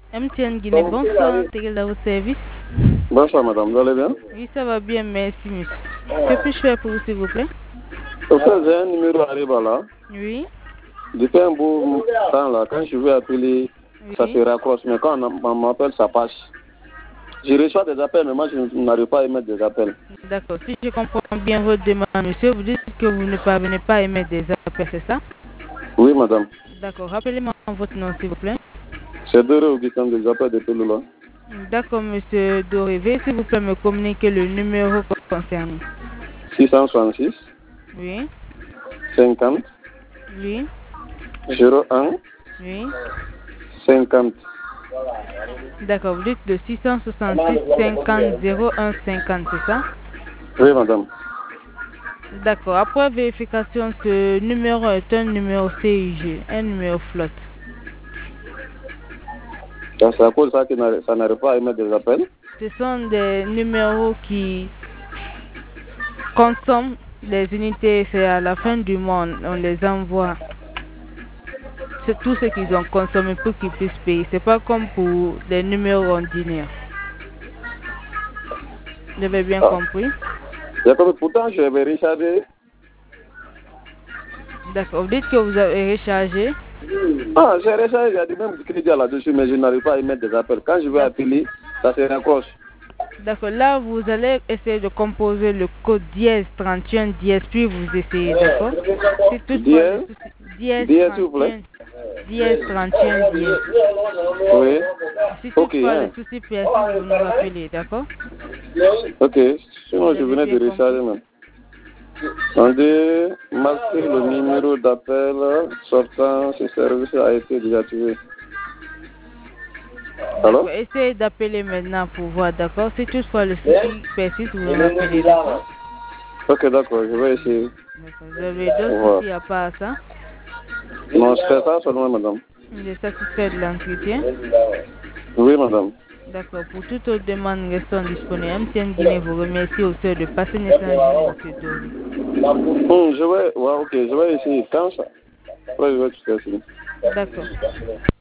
MTN Guinée, bonsoir, Tegel à votre service. Bonsoir madame, vous allez bien? Oui, ça va bien, merci monsieur. Que puis-je faire pour vous s'il vous plaît? Au fait, j'ai un numéro arrivé là. Oui. Depuis un bout de temps là, quand je veux appeler, ça se Oui. raccroche, mais quand on m'appelle, ça passe. Je reçois des appels, mais moi je n'arrive pas à émettre des appels. D'accord, si je comprends bien votre demande, monsieur, vous dites que vous ne parvenez pas à émettre des appels, c'est ça? Oui madame. D'accord, rappelez-moi votre nom s'il vous plaît. C'est Doré Augustin des appels de Toulouse. D'accord, monsieur Doré, veuillez s'il vous plaît me communiquer le numéro concerné. 666 Oui. 50 Oui. 01 Oui. 50. D'accord, vous dites le 666 50 01 50, c'est ça? Oui madame. D'accord, après vérification, ce numéro est un numéro CIG, un numéro flotte. C'est à cause de ça que ça n'arrive pas à émettre des appels. Ce sont des numéros qui consomment les unités, c'est à la fin du mois, on les envoie. C'est tout ce qu'ils ont consommé pour qu'ils puissent payer. C'est pas comme pour des numéros ordinaires. Vous avez bien compris? Pourtant, je vais recharger. D'accord, vous dites que vous avez rechargé. Ah, j'ai rechargé, il y a du même crédit là-dessus, mais je n'arrive pas à émettre des appels. Quand je veux appeler, ça se raccroche. D'accord, là vous allez essayer de composer le code dièse 31 dièse, puis vous essayez, d'accord? C'est toutefois le souci. Dièse s'il vous plaît. 31 dièse 31 dièse. Oui. Si toutefois le souci persiste, vous nous rappelez, d'accord? Ok, sinon je venais de recharger même. Attendez, marquez le numéro d'appel sortant, ce service a été désactivé. Alors? Essayez d'appeler maintenant pour voir, d'accord? Si toutefois le souci persiste, vous nous rappelez, d'accord? Ok, d'accord, je vais essayer. Vous avez d'autres soucis à part ça? Non, c'est ça seulement, madame. Vous êtes satisfait de l'entretien? Oui, madame. D'accord, pour toute autre demande, restons disponibles. MTN Guinée vous remercie au sein de passer naissance de M. Doré. Je vais, ouais, ok, je vais essayer. Quand ça? Ouais, je vais tout essayer. D'accord.